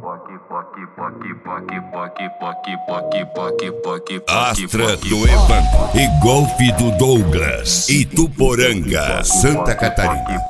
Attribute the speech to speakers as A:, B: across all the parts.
A: Astra do Evandro e Golfe do Douglas, Ituporanga, Santa Catarina.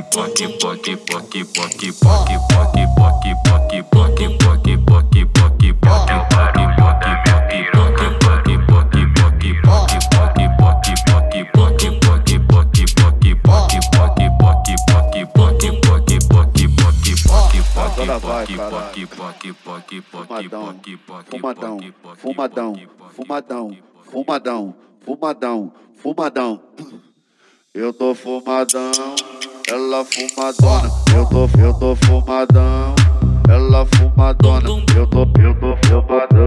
B: Fumadão. Eu tô fumadão, ela fumadona. Eu tô fumadão, ela fumadona. Eu tô fumadão,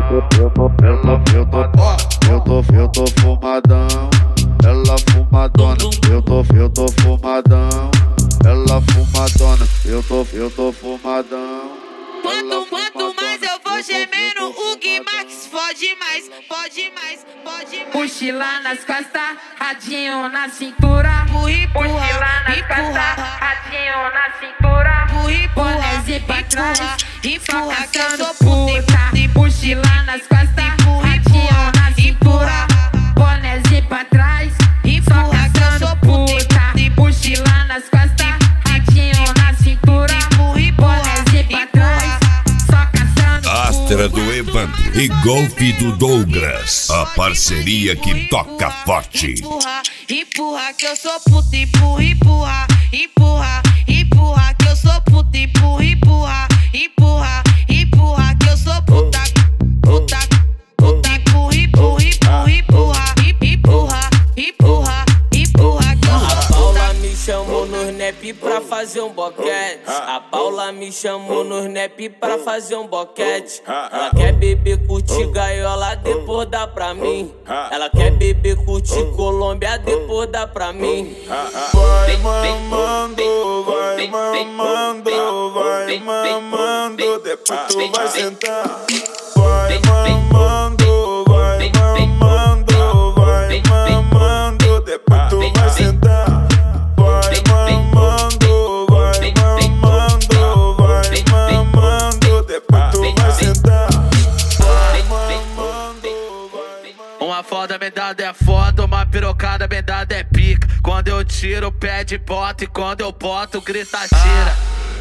B: eu tô fumadão, ela fumadona. Eu tô fumadão, ela fumadona. Eu tô fumadão.
C: Quanto mais eu vou gemendo, o Guimax fode mais.
D: Mochila nas costas, radinho na cintura. Mochila nas costas, radinho na cintura. Bonézinho pra trás,
C: empurra que eu sou
D: puta. Mochila nas costas, radinho na cintura. Bonézinho pra trás,
C: empurra que eu sou
D: puta. Mochila nas costas, radinho na cintura. Bonézinho pra trás, só caçando
A: Astra do Evandro e Golfe do Douglas, a parceria que toca forte.
C: Empurra que eu sou puta, empurra que eu sou puta, empurra que eu sou puta,
E: A Paula me chamou no Snap pra fazer um boquete. A Paula me chamou no Snap pra fazer um boquete. Ela quer beber, curtir gaiola, depois dá pra mim. Ela quer beber, curtir Colômbia, depois dá pra mim.
F: Vai mamando, vai mamando, vai mamando, depois tu vai sentar. Vai mamando, vai mamando, vai mamando, depois tu vai sentar. Vai mamando, vai mamando, vai mamando, depois tu vai sentar. Vai mamando, vai.
G: Uma foda bendada é foda, uma pirocada bendada é pica. Quando eu tiro, pede bota, e quando eu boto, grita tira.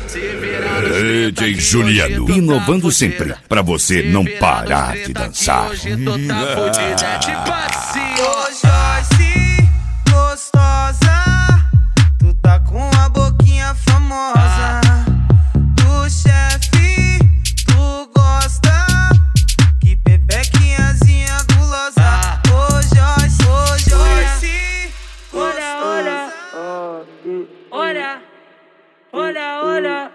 A: DJ Juliano, inovando sempre, pra você não parar de dançar.
G: Hoje tu tá fudida, é tipo assim, ó.
H: Joyce, gostosa, tu tá com a boquinha famosa. Do chefe, tu gosta, que pepequinhazinha gulosa. Ô Joyce, gostosa.
D: olha.